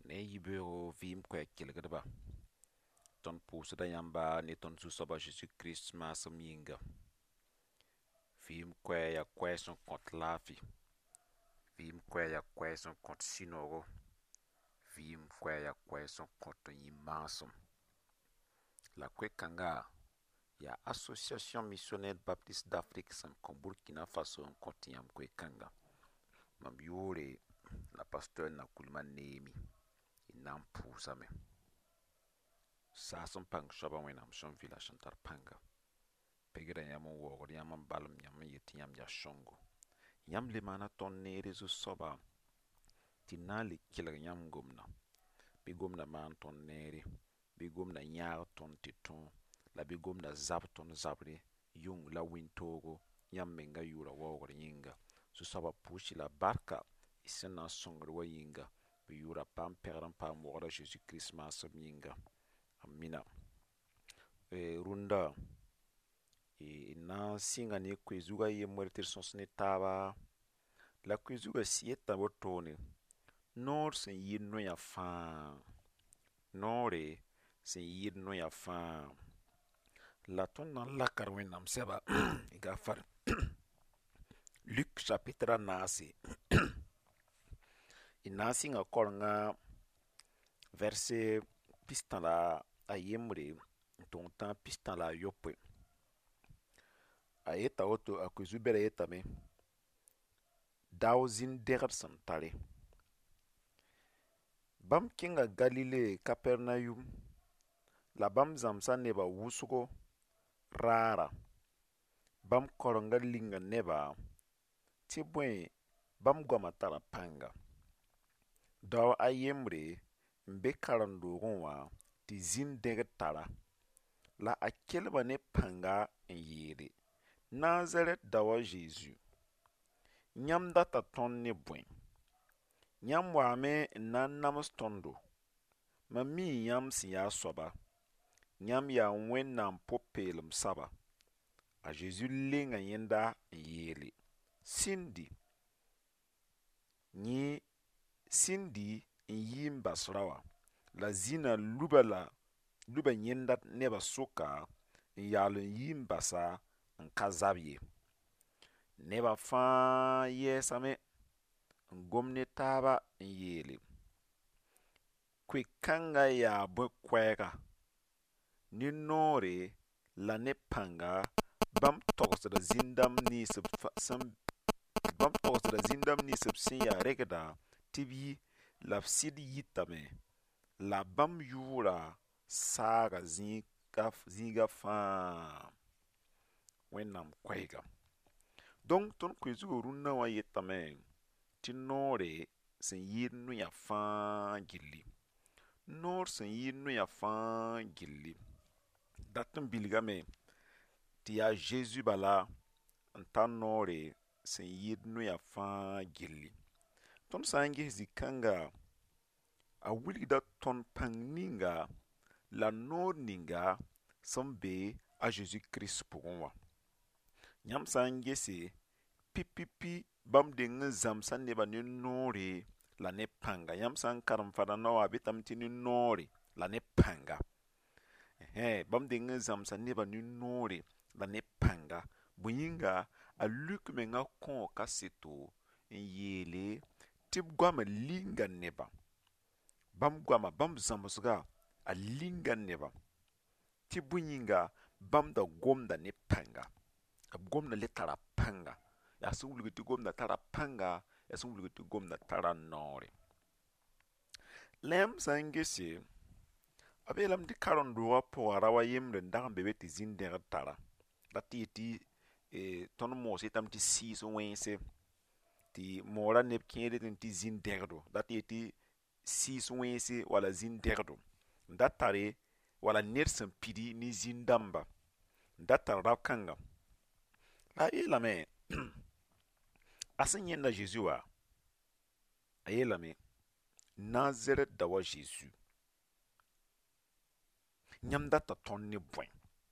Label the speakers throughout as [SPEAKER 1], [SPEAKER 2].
[SPEAKER 1] ne yibero vim kwe kilgdba ton pusda yamba ne ton susaba Jesus Christ masam yinga vim kwe ya kwe son kont lafi vim kwe ya kwe son kont sinogo vim kwe ya kwe son kont yimansum la kwe kanga ya Association Missionnaire Baptiste d'Afrique sam kon Burkina Faso en kont yam kwe kanga mam yore la pasteur na kulman nemi inam pusame sasum pang shaba wenam shon villa shantar panga pegira yam wogor yam balum yam yit yam ya shongo yam le mana ton ne rezo soba tinali kilga yam gomna bi gomna man ton neri bi gomna nyaar ton titon la bi gomna zab ton zabri yung la wintogo yam menga yura wogor yinga so soba pushi la barka isena songr wa yinga bi yura pam pegran pam wogora Jesus Christmas yinga amina runda na singa ne kwezuga ye mortir sonsne taba la kwezuga sieta botone nor sen yinno ya fa nore sen yinno ya fa la ton nan la karwenam seba gafar Luc chapitre nasi inasi nga kornga verset pistan la ayemre ton tan pistan la yope ayeta oto akwezu bere yeta me dawzin degar santare bam kinga Galile Capernaum la bam zamsa neba wusugo rara bam koronga linga neba ti bwen bam goma tara panga daw ayemre mbe karandogon wa ti zin deg tara la akelba ne panga en yere Nazareth dawa Jésus nyam data ton ne bwen nyam wa me na nams tondo mami nyam si ya soba nyam ya wennam popelum saba a Jésus lenga yenda yele Sindi yim basrawa la zina luba yenda neba soka yalun yim basa nkazabye neba fa yesame ngomne taba yele kwe kanga ya bwe kwega ni nore la ne panga bam togsda zindam ni sub sin ya regda tibi la sid yitame la bam yura saga zinga fa wennam kwega donc ton kwezu runna wa yitame ti nore sen yirnu ya fa gilli nor sen yirnu ya fa gilli datin bilgame ti ya Jésus bala nta nore sen yirnu ya fa gilli ton sangi zikanga a wilgda ton pang ninga la nor ninga som be a Jésus Christ pugon wa nyam sangi se pipipi bam deng zamsa neba ni nore la ne panga yam san karam fada na wa bitam ti ni nore la ne panga bam deng zamsa neba ni nore la ne panga buyinga a Luc menga kon kaseto en yele tib gwama linga neba bam zamsga a linga neba ti buyinga bam da gomda ne panga gomna le tara panga ya sun wulga ti gomna tara panga ya sun wulga ti gomna tara nore lem sangese abelam di karon duwa po arawa yemre ndagan bebe ti zindeg tara dati ti ton mo se tam ti si so wense ti mora neb kẽede ti zin-dẽgdo dat yetɩ siis wẽnse wala zin-dẽgdo n dat tare wala ned sẽn pidi ne zin-dãmba n dat tar rab kãnga la a yeelame a sẽn yẽnda Zeezi wa a yeelame Nazarɛt da wa Zeezi yãmb data tõnd ne bõe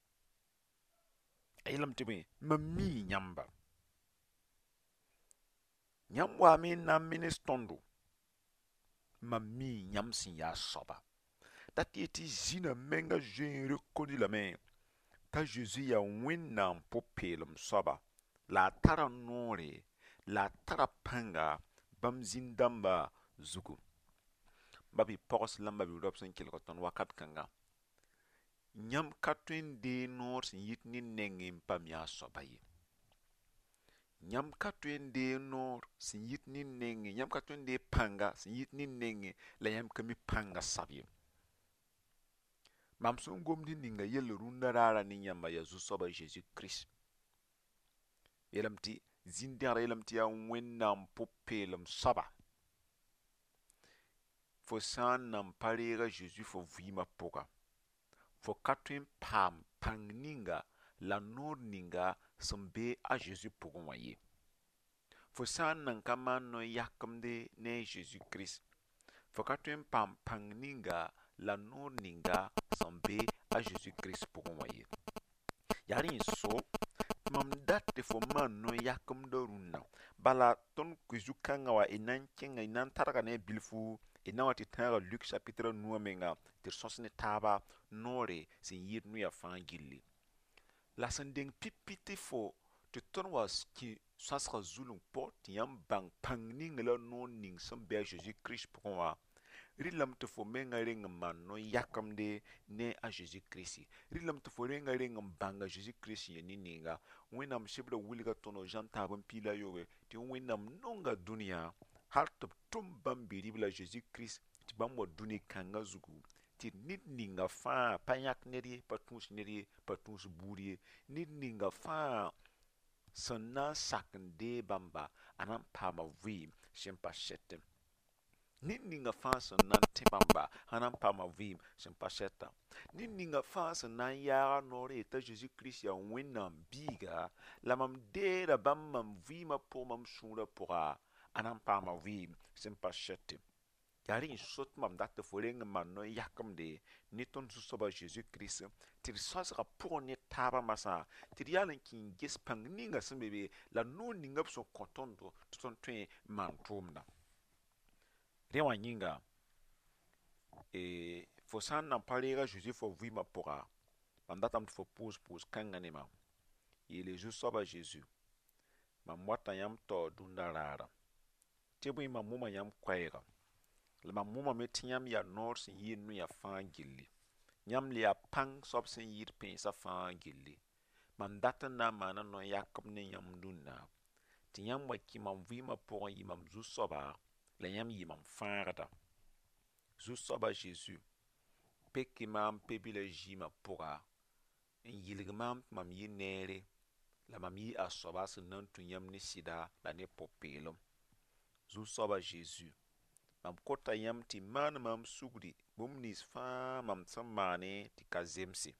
[SPEAKER 1] a yeelame tɩ bõe mam mii yãmba yãmb waame n na n menes tõndo mam mi yãmb sẽn yaa soaba. Dat yɩ tɩ zĩnã menga zoeere kodi lame t'a Zeezi yaa Wẽnnaam pʋ-peelem soaba, la a tara noore, la a tara pãnga bãmb zĩn-dãmbã zugu. Ba bɩ pɔgs la ba bɩ rob sẽn kelg tõnd wakat kãnga. Yãmb ka tõe n dee noor sẽn yit ne nengẽ n pa mi a soaba ye. Yãmb ka tõe n dee noor sẽn yit ne nengẽ, yãmb ka tõe n dee pãnga sẽn yit ne nengẽ la yãmb ka mi pãnga sab ye. Mam sẽn gomd n ninga yell rũndã raara ne yãmba yaa Zu-soabã Zeezi Kirist. Yeelame tɩ zĩn-dẽgda yeelame tɩ yaa Wẽnnaam pʋ-peelem soaba. Fo sã n nan pa reega Zeezi fo vɩɩmã pʋga, fo ka tõe n paam pãng ninga la noor ninga sẽn be a Zeezi pʋgẽ wã ye. Fo sã n nan ka maan no-yakemde ne a Zeezi Kirist, fo ka tõe n paam pãng ninga la noor ninga sẽn be a Zeezi Kirist pʋgẽ wã ye. Yaa rẽ so, mam dat tɩ fo maan no-yakemdã rũnnã, bala tõnd zu-kãngã wã y nan kẽnga, y nan targa ne a bilfu, y na wa tɩ tãaga Luk chapitre 9 menga tɩ d sõs ne taaba noore sẽn yɩɩd noyã fãa gilli. La sẽn deng pipi tɩ fo tɩ tõnd wa kẽ sõasga zulum pʋgẽ tɩ yãmb bãng pãng ning la noor ning sẽn be a Zeezi Kirist pʋgẽ wã, rɩlame tɩ fo menga reng n maan no-yakemde ne a Zeezi Kirist. Rɩlame tɩ fo renga reng n bãng a Zeezi Kirist sẽn ya nin-ninga. Wẽnnaam sɩbda wilga tõnd zãn-taab n piila yoobe tɩ Wẽnnaam nonga dũniyã hal tɩ b tʋm bãmb bi-ribla Zeezi Kirist tɩ bãmb wa dũni kãngã zugu tɩ ned ninga fãa pa yãk ned ye, pa tũus ned ye, pa tũus buud ye. Ned ninga fãa sẽn na n sak n dee bãmba, a na n paama vɩɩm sẽn pa sɛtẽ. Ned ninga fãa sẽn na n tẽ bãmba, a na n paama vɩɩm sẽn pa sɛta. Ned ninga fãa sẽn na n yaaga noor yet'a Zeezi Kirist yaa Wẽnnaam biiga, la mam deera bãmb mam vɩɩmã pʋgẽ, mam sũurã pʋga, a na n paama vɩɩm sẽn pa sɛtẽ. Yaa rẽ so tɩ mam dat tɩ fo reng n maan no-yakemde ne tõnd Zu-soabã Zeezi Kirist tɩ d sõasga pʋgẽ ne taabã masã, tɩ d yal n kẽ n ges pãng ninga sẽn be be la noor ninga b sẽn kõ tõndo tɩ tõnd tõe n maan tʋʋmda. Rẽ wã yĩnga, fo sã n nan pa reega Zeezi fo vɩɩmã pʋga, mam datame tɩ fo pʋʋs kãngã ne mam. Yeele Zu-soabã Zeezi, mam wata yãmb taoor dũnna raara, tɩ bõe mam mʋma yãmb koɛɛga, la mam mʋmame tɩ yãmb yaa noor sẽn yɩɩd noyã fãa gilli. Yãmb le yaa pãng soab sẽn yɩɩd pẽensã fãa gilli. Mam dat n na n maana no-yakem ne yãmb dũnna, tɩ yãmb wa kẽ mam vɩɩmã pʋgẽ n yɩ mam Zu-soaba, la yãmb yɩ mam fãagda. Zu-soabã Zeezi, peke maam pe-bila zĩimã pʋga, n yɩlg maam tɩ mam yɩ neere, la mam yɩ a soaba sẽn na n tũ yãmb ne sɩda la ne pʋ-peelem. Zu-soabã Zeezi, mam kota yãmb tɩ maan maam sugri bũmb nins fãa mam sẽn maane tɩ ka zemse.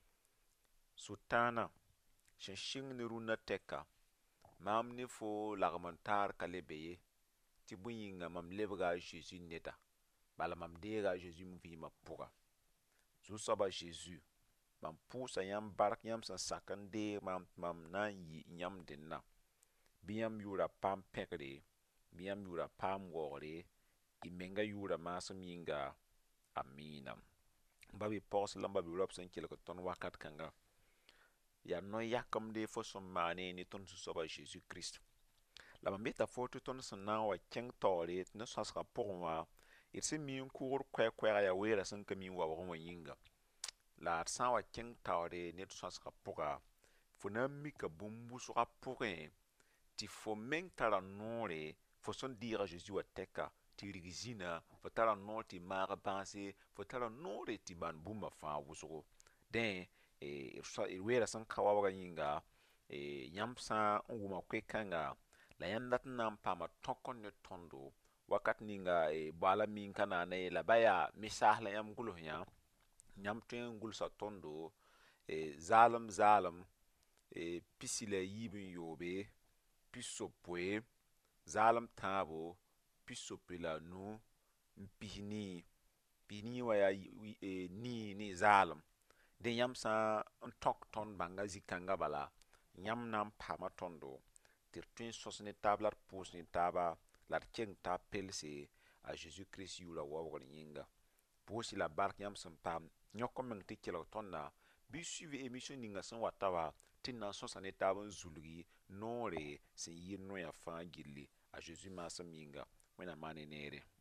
[SPEAKER 1] Sʋtãanã sẽn sɩng ne rũnnã tɛka, maam ne fo lagm n taar ka le be ye, tɩ bõe yĩnga mam lebga a Zeezi neda, bala mam deega a Zeezi vɩɩmã pʋga. Zu-soabã Zeezi, mam pʋʋsa yãmb bark yãmb sẽn sak n deeg maam tɩ mam na n yɩ yãmb dẽnna. Bɩ yãmb yʋʋra paam pẽgre, bɩ yãmb yʋʋra paam waoogre, y menga yʋʋra maasem yĩnga. Amiina. Ba bɩ pɔgs la ba bɩ rob sẽn kelg tõnd wakat kãnga. Yaa no-yakemde fo sẽn maane ne tõnd Zu-soabã Zeezi Kirist. La mam yeta fo tɩ tõnd sẽn na n wa kẽng taoore tɩ ne sõasgã pʋgẽ wã, d sẽn mi n kʋʋgd koɛɛ-koɛɛgã yaa weerã sẽn ka mi n waoogẽ wã yĩnga. La d sã n wa kẽng taoore ne d sõasgã pʋga, fo na n mika bũmb wʋsgã pʋgẽ tɩ fo meng tara noore, fo sẽn deega Zeezi wã tɛka tɩ rig zĩna, fo tara noor tɩ maag bãase, fo tara noore tɩ maan bũmba fãa wʋsgo. Dẽ, d weerã sẽn ka waoogã yĩnga, yãmb sã n wʋma koe-kãnga, la yãmb dat n na n paama tõkr ne tõndo, wakat ninga bala min ka naana yeela ba yaa misaas la yãmb gʋls yã, yãmb tõe n gʋlsa tõndo zaalem pisi la yiib n yoobe, pis-sopoe, zaalem tãabo, pis-sope la nu, n pis nii. Pis nii wã yaa nii ne zaalem. Dẽ yãmb sã n tõk tõnd bãnga zĩ-kãngã bala, yãmb na n paama tõndo tɩ d tõe n sõs ne taab la d pʋʋs ne taaba la d keng taab pelse a Jésus-Christ yʋʋra waoogr yĩnga. Pʋʋsy la bark yãmb sẽn paam yõk n meng tɩ kelg tõnda bɩ suivi émission ninga sẽn wa ta wa tɩ n na n sõsa ne taab n zulgi noore sẽn yɩɩd noyã fãa gilli a Zeezi maasem yĩnga. Wẽnna maan ne neere.